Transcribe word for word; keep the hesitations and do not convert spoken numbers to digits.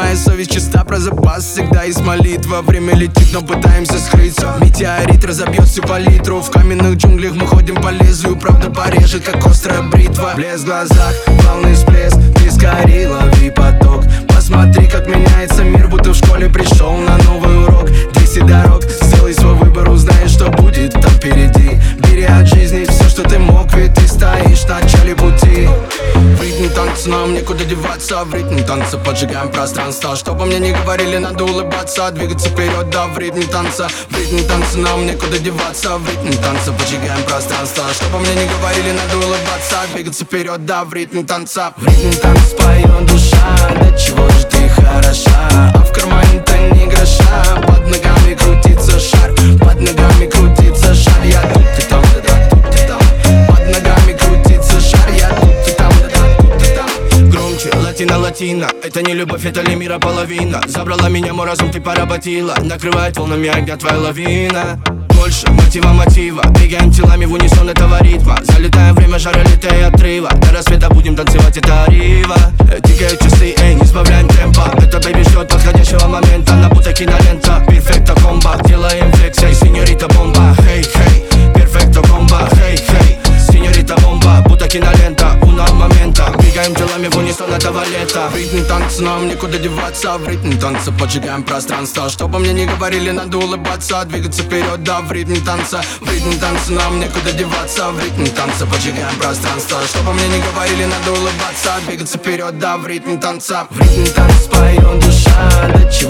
моя совесть чиста, про запас всегда есть молитва. Время летит, но пытаемся скрыться. Метеорит разобьется по литру. В каменных джунглях мы ходим по лезвию. Правда порежет, как острая бритва. Блеск в глазах, волны всплеск. Ты скорей лови поток. Посмотри, как меняется мир, будто в школе пришел на новый урок. Десять дорог, сделай свой выбор, узнай, что будет там впереди. Бери от жизни все, что ты мог, ведь ты стоишь в начале пути. В ритме танца нам некуда деваться. В ритме танца поджигаем пространство. Что бы мне ни говорили, надо улыбаться. Двигаться вперед, да, в ритме танца. В ритме танца нам некуда деваться. В ритме танца поджигаем пространство. Что бы мне ни говорили, надо улыбаться. Двигаться вперед, да, в ритме танца. В ритме танца поет душа. До чего же ты хороша, а в кармане-то не гроша. Под ногами крутится шар, под ногами крутится шар. Я тут, ты там, да, тут, ты там. Под ногами крутится шар. Я тут, ты там, да, тут, ты там. Громче, латино-латино. Это не любовь, это ли мира половина. Забрала меня мой разум, ты поработила. Накрывает волнами огня твоя лавина. Больше мотива-мотива. Двигаем телами в унисон этого ритма. Залетаем время жара, летая отрыва. До рассвета будем танцевать, это рива. Тикают часы, эй, не сбавляем темпа. Это бэйби ждет подходящего момента. На будто кинолента, перфекто комбо. Делаем флекс, эй, сеньорита бомба. Хей, хей, перфекто комбо. Хей, хей, сеньорита бомба. Будто кинолента, уна момента. Двигаем телами в унисон этого лета. В ритме танца нам некуда деваться. В ритме танца поджигаем пространство. Что бы мне ни говорили, надо улыбаться. Двигаться вперед, да, в ритме танца. В ритме танца нам некуда деваться. В ритме танца поджигаем пространство. Что бы мне ни говорили, надо улыбаться. Двигаться вперед, да, в ритме танца. В ритме танца поет душа.